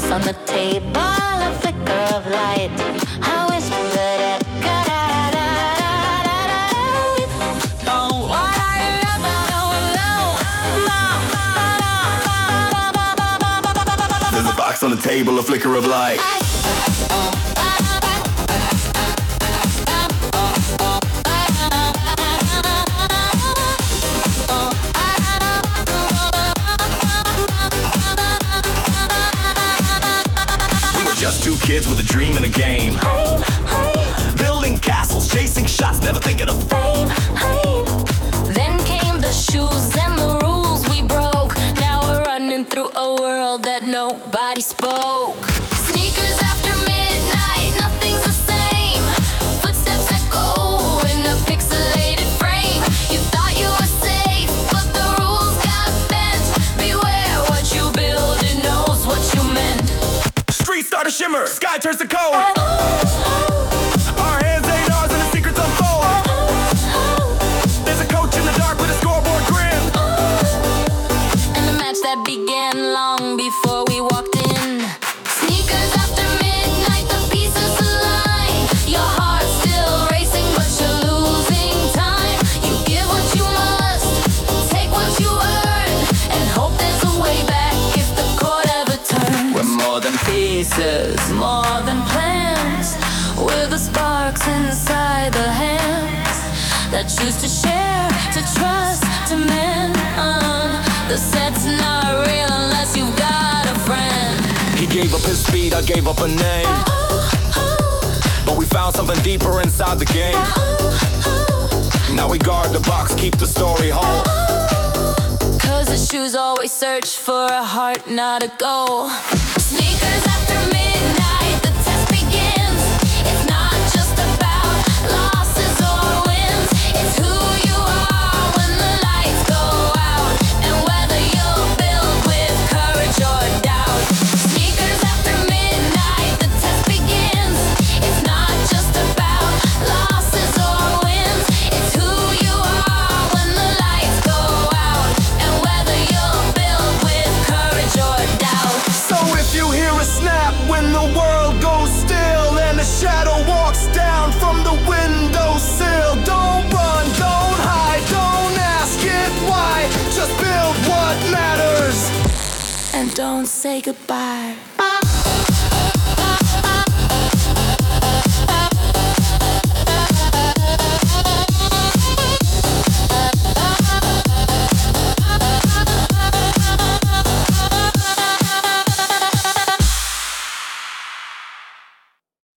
on the table, a flicker of light. I whisper that there's a box on the table, a flicker of light. Just two kids with a dream and a game. Building castles, chasing shots, never thinking of fame. Then came the shoes and the rules we broke. Now we're running through a world that nobody spoke. Sneakers after midnight, nothing's the same. Footsteps echo in a pixelated frame. You thought you were safe, but the rules got bent. Beware what you build, it knows what you meant. Streets start to shimmer, sky turns to cold. Our hands ain't ours and the secrets unfold. There's a coach in the dark with a scoreboard grin. And a match that began long before we walked in. Sneakers after midnight, the pieces align. Your heart's still racing, but you're losing time. You give what you must, take what you earn, and hope there's a way back if the court ever turns. We're more than Pieces, more than plans. We're the sparks inside the hands that choose to share, to trust, to mend. The set's not real unless you've got a friend. He gave up his speed, I gave up a name. But we found something deeper inside the game. Now we guard the box, keep the story whole. Cause the shoes always search for a heart, not a goal. Sneakers after midnight, the test begins. It's not just about losses or wins. It's who you are when the lights go out, and whether you're built with courage or doubt. Sneakers after midnight, the test begins. It's not just about losses or wins. It's who you are when the lights go out, and whether you're built with courage or doubt. So if you hear a snap when the world goes still and a shadow walks down from the windowsill, don't run, don't hide, don't ask it why. Just build what matters. And don't say goodbye.